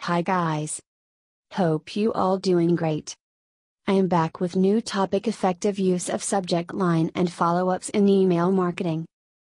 Hi guys. Hope you all doing great. I am back with new topic: effective use of subject line and follow-ups in email marketing.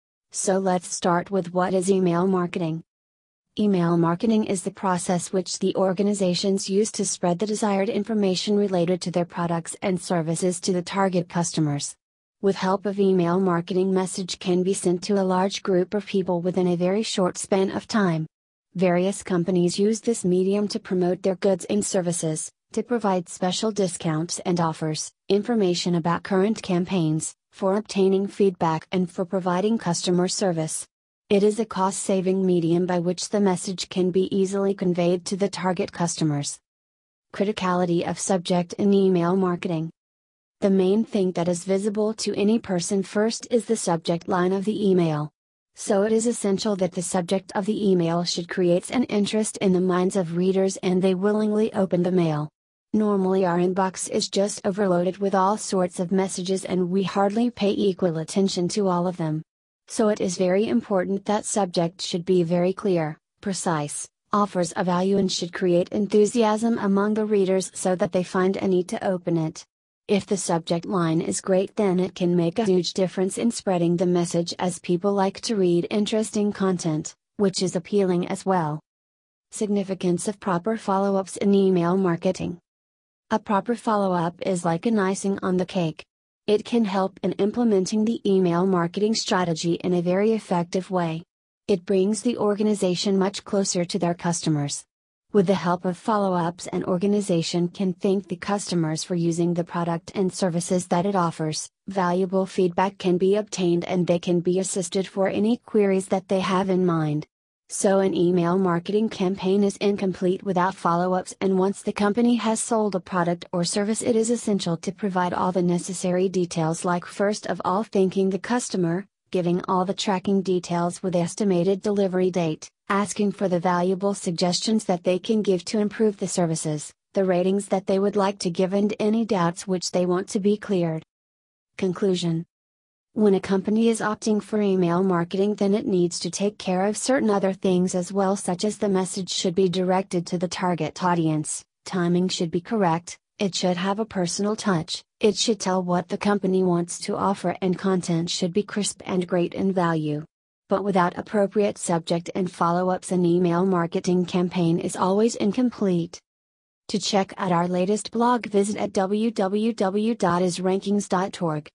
So let's start with what is email marketing. Email marketing is the process which the organizations use to spread the desired information related to their products and services to the target customers. With help of email marketing, message can be sent to a large group of people within a very short span of time. Various companies use this medium to promote their goods and services, to provide special discounts and offers, information about current campaigns, for obtaining feedback, and for providing customer service. It is a cost-saving medium by which the message can be easily conveyed to the target customers. Criticality of subject in email marketing. The main thing that is visible to any person first is the subject line of the email. So it is essential that the subject of the email should create an interest in the minds of readers and they willingly open the mail. Normally our inbox is just overloaded with all sorts of messages and we hardly pay equal attention to all of them. So it is very important that subject should be very clear, precise, offers a value, and should create enthusiasm among the readers so that they find a need to open it. If the subject line is great, then it can make a huge difference in spreading the message, as people like to read interesting content, which is appealing as well. Significance of proper follow-ups in email marketing. A proper follow-up is like an icing on the cake. It can help in implementing the email marketing strategy in a very effective way. It brings the organization much closer to their customers. With the help of follow-ups, an organization can thank the customers for using the product and services that it offers, valuable feedback can be obtained, and they can be assisted for any queries that they have in mind. So an email marketing campaign is incomplete without follow-ups, and once the company has sold a product or service, it is essential to provide all the necessary details, like first of all thanking the customer, giving all the tracking details with estimated delivery date, asking for the valuable suggestions that they can give to improve the services, the ratings that they would like to give, and any doubts which they want to be cleared. Conclusion. When a company is opting for email marketing, then it needs to take care of certain other things as well, such as the message should be directed to the target audience, timing should be correct, it should have a personal touch, it should tell what the company wants to offer, and content should be crisp and great in value. But without appropriate subject and follow-ups, an email marketing campaign is always incomplete. To check out our latest blog, visit at www.isrankings.org.